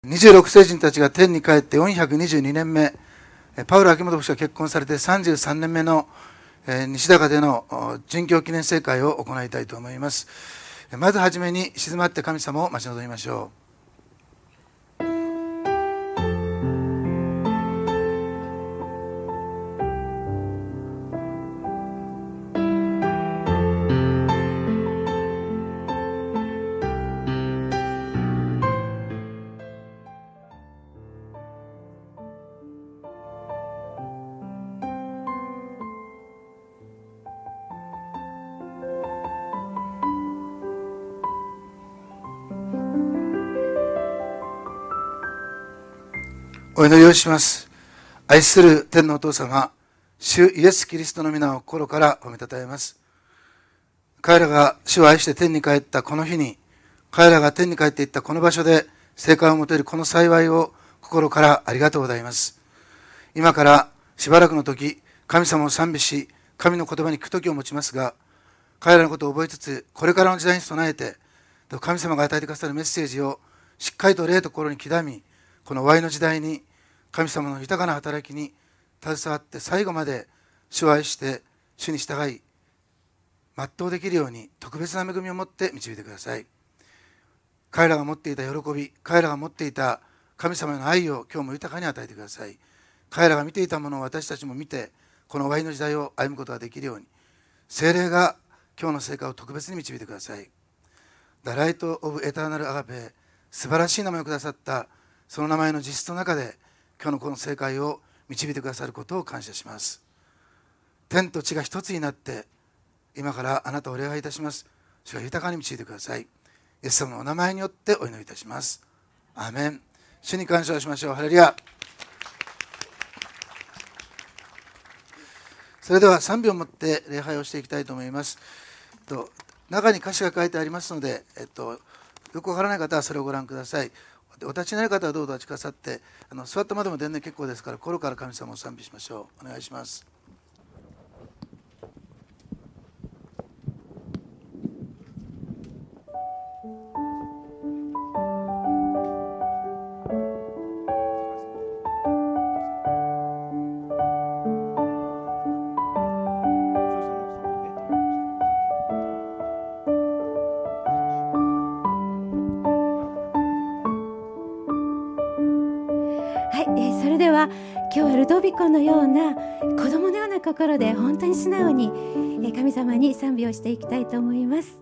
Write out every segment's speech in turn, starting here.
26世人たちが天に帰って422年目、パウロ・秋元牧師が結婚されて33年目の西高での殉教記念聖会を行いたいと思います。まずはじめに静まって神様を待ち望みましょう。お祈りをします。愛する天のお父様、主イエス・キリストの皆を心から褒めたたえます。彼らが主を愛して天に帰ったこの日に、彼らが天に帰っていったこの場所で聖会を持てるこの幸いを心からありがとうございます。今からしばらくの時、神様を賛美し、神の言葉に聞く時を持ちますが、彼らのことを覚えつつ、これからの時代に備えて、神様が与えてくださるメッセージをしっかりと霊と心に刻み、この終わりの時代に神様の豊かな働きに携わって最後まで主を愛して主に従い全うできるように特別な恵みを持って導いてください。彼らが持っていた喜び、彼らが持っていた神様への愛を今日も豊かに与えてください。彼らが見ていたものを私たちも見て、この終わりの時代を歩むことができるように、聖霊が今日の成果を特別に導いてください。 The Light of Eternal Agape、 素晴らしい名前をくださったその名前の実質の中で今日のこの聖会を導いてくださることを感謝します。天と地が一つになって今からあなたをお礼拝いたします。主が豊かに導いてください。イエス様のお名前によってお祈りいたします。アーメン。主に感謝をしましょう。ハレルヤ。それでは賛美を持って礼拝をしていきたいと思います。中に歌詞が書いてありますので、よくわからない方はそれをご覧ください。お立ちになる方はどうぞお立ちくださって、座ったまでも全然結構ですから、心から神様を賛美しましょう。お願いします。 それでは今日はルドビコのような子供のような心で本当に素直に神様に賛美をしていきたいと思います。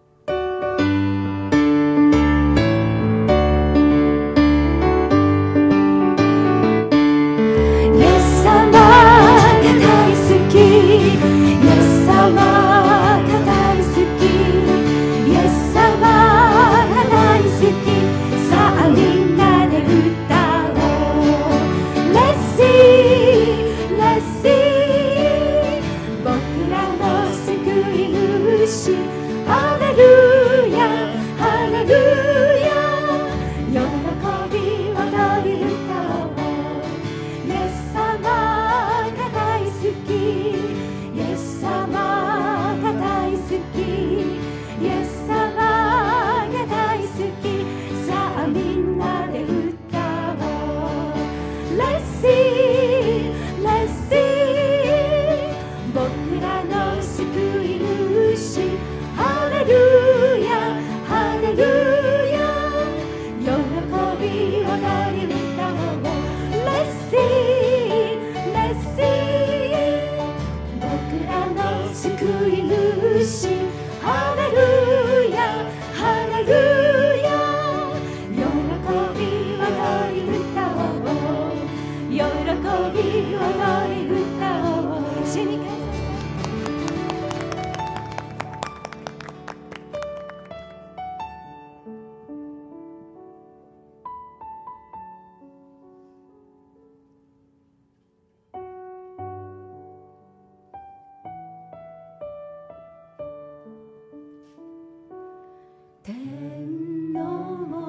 天の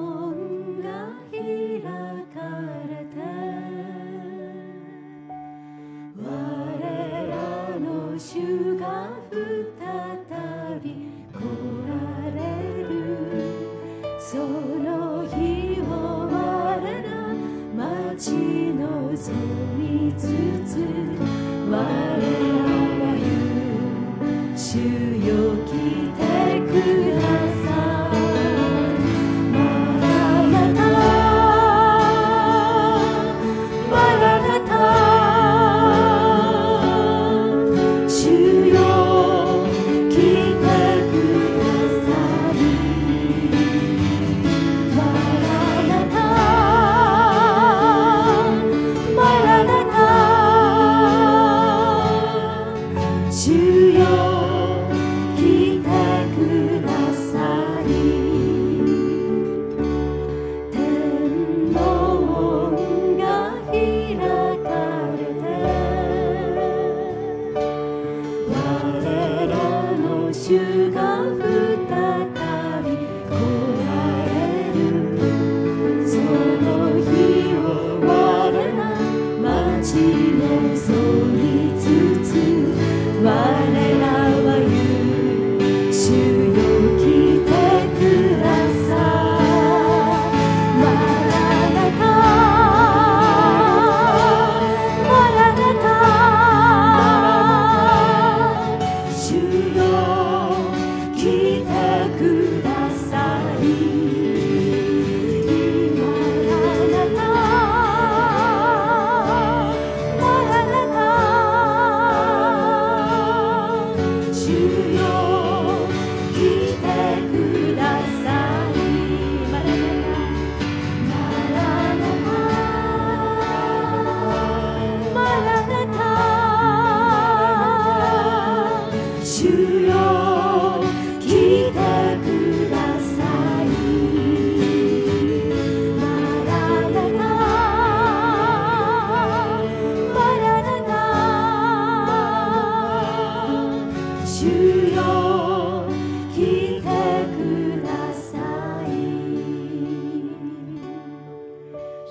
門が開かれて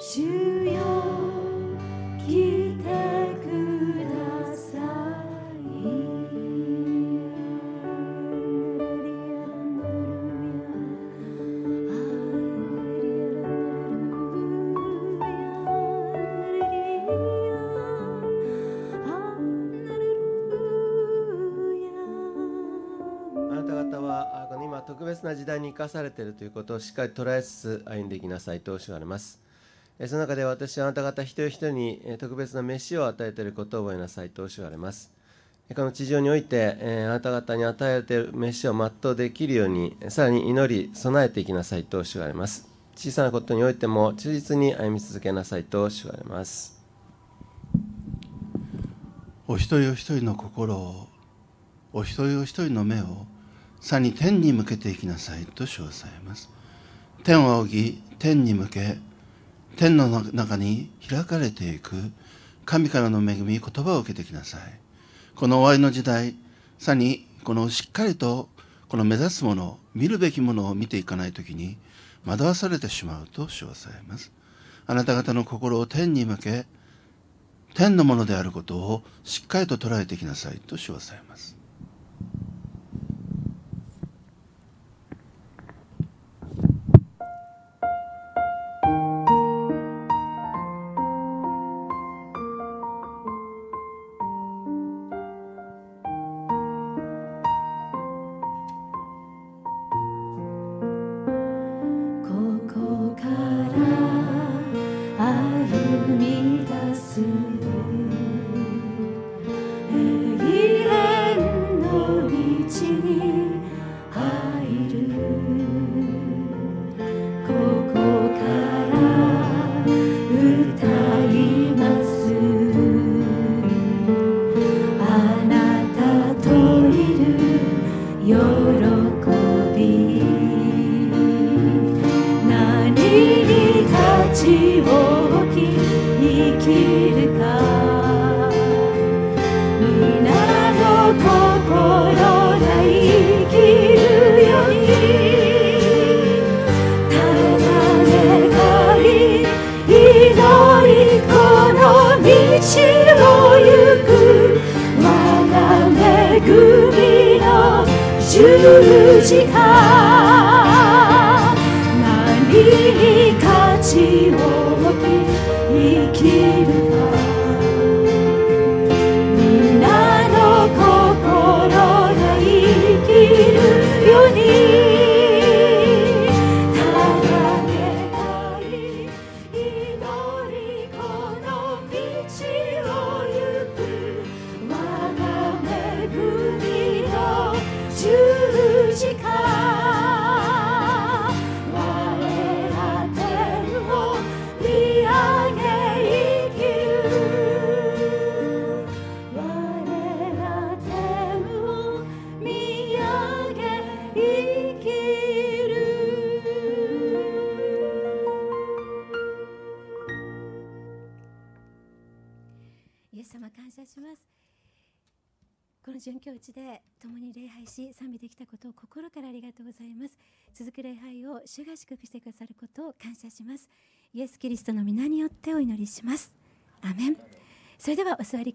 主よ来てください。 特別な時代に生かされているということをしっかり捉えつつ歩んでいきなさいとおっしゃられます。その中で私はあなた方一人一人に特別な飯を与えていることを覚えなさいとおっしゃられます。この地上においてあなた方に与えられている飯を全うできるようにさらに祈り備えていきなさいとおっしゃられます。小さなことにおいても忠実に歩み続けなさいとおっしゃられます。 お一人お一人の心を、お一人お一人の目をさに天に向けていきなさいと称されます。天を仰ぎ天に向け、天の中に開かれていく神からの恵み、言葉を受けてきなさい。この終わりの時代、さにこのしっかりとこの目指すもの、見るべきものを見ていかないときに惑わされてしまうと称されます。あなた方の心を天に向け、天のものであることをしっかりと捉えていきなさいと称されます。 この殉教地で共に礼拝し賛美できたことを心からありがとうございます。続く礼拝を主が祝福してくださることを感謝します。イエス・キリストの皆によってお祈りします。アメン。それではお座り